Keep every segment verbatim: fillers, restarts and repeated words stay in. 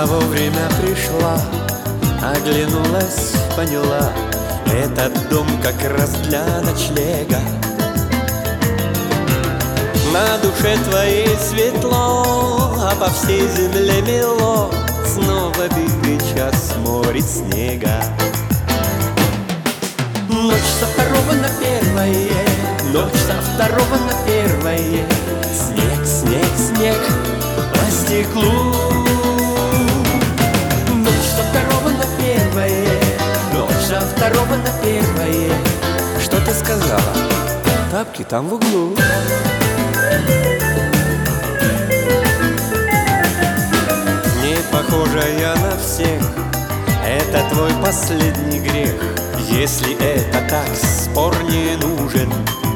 вовремя пришла, оглянулась, поняла, этот дом как раз для ночлега. На душе твоей светло, а по всей земле мело, снова битый час морит снега. Ночь со второго на первое, ночь со второго на первое, снег, снег, снег по стеклу. Ночь со второго на первое, ночь со второго на первое. Что ты сказала? Тапки там в углу. Не похожая на всех, это твой последний грех. Если это так, спор не нужен.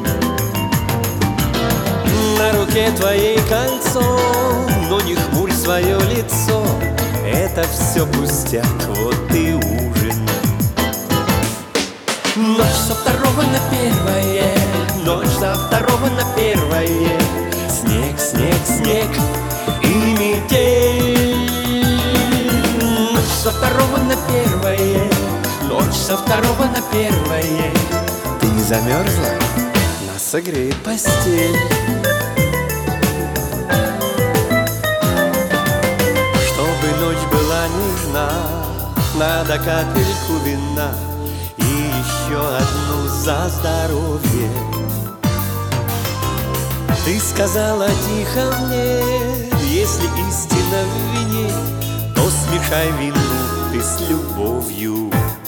На руке твоей кольцо, но не хмурь свое лицо, это все пустяк, вот и ужин. Ночь со второго на первое, ночь со второго на первое, снег, снег, снег и метель. Ночь со второго на первое, ночь со второго на первое. Ты не замерзла? Нас согреет постель. Чтобы ночь была нежна, надо капельку вина и еще одну за здоровье. Ты сказала тихо мне, если истина в вине, то смешай вину ты с любовью.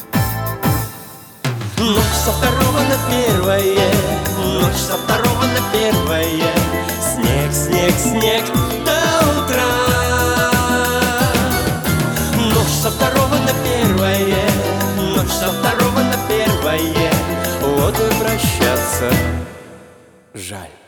Ночь со второго на первое, ночь со второго на первое, снег, снег, снег до утра. Ночь со второго на первое, ночь со второго на первое, вот и прощаться жаль.